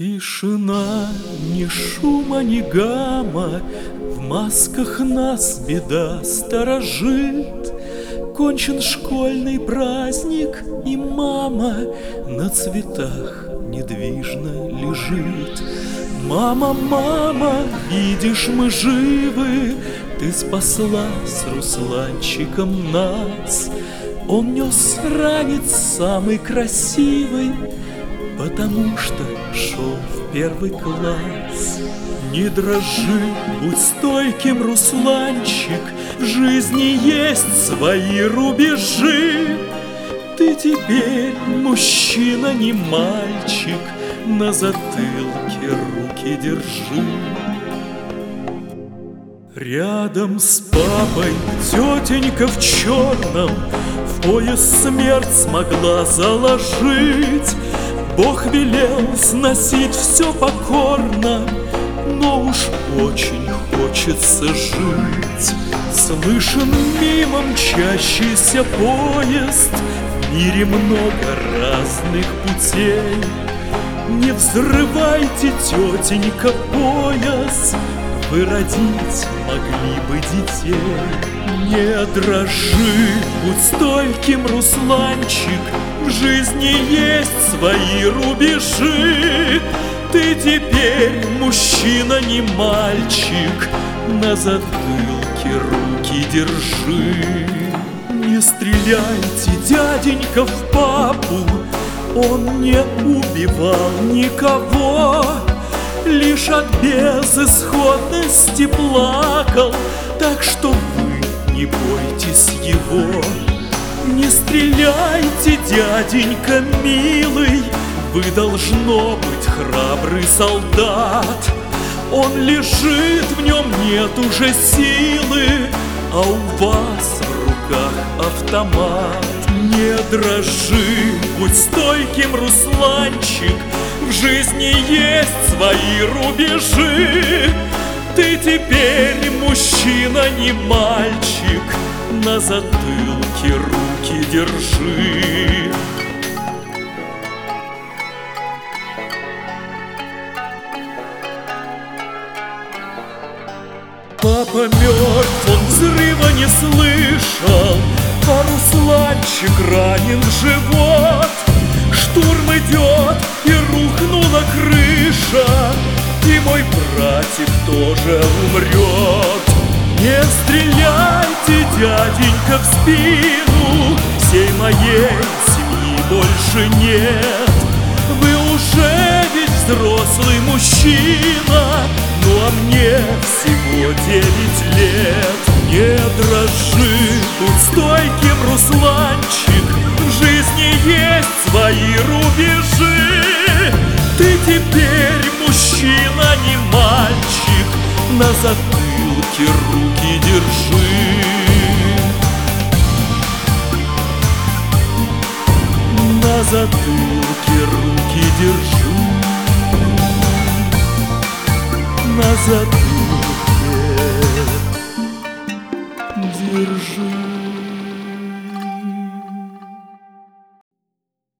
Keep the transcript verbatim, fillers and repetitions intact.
Тишина, ни шума, ни гамма, в масках нас беда сторожит. Кончен школьный праздник, и мама на цветах недвижно лежит. Мама, мама, видишь, мы живы, ты спасла с Русланчиком нас. Он нес ранец самый красивый, потому что шел в первый класс. Не дрожи, будь стойким, Русланчик, в жизни есть свои рубежи. Ты теперь мужчина, не мальчик, на затылке руки держи. Рядом с папой тетенька в черном в пояс смерть смогла заложить. Бог велел сносить все покорно, но уж очень хочется жить. Слышен мимо мчащийся поезд, в мире много разных путей. Не взрывайте, тетенька, пояс, вы родить могли бы детей. Не дрожи, будь стойким, Русланчик, в жизни есть свои рубежи. Ты теперь мужчина, не мальчик, на затылке руки держи. Не стреляйте, дяденька, в папу, он не убивал никого, лишь от безысходности плакал, так что вы не бойтесь его. Не стреляйте, дяденька милый, вы должно быть храбрый солдат. Он лежит, в нем нет уже силы, а у вас в руках автомат. Не дрожи, будь стойким, Русланчик, в жизни есть свои рубежи. Ты теперь мужчина, не мальчик, на затылке руки держи. Папа мертв, он взрыва не слышал, а Русланчик ранен в живот. Штурм идет, и рухнула крыша, и мой братик тоже умрет. Не стреляйте, дяденька, в спину, всей моей семьи больше нет. Вы уже ведь взрослый мужчина, ну а мне всего девять лет. Не дрожи, будь стойким, Русланчик, в жизни есть свои рубежи. Ты теперь мужчина, не мальчик, на затылке руки держи. На затылке руки держи. На затылке держи.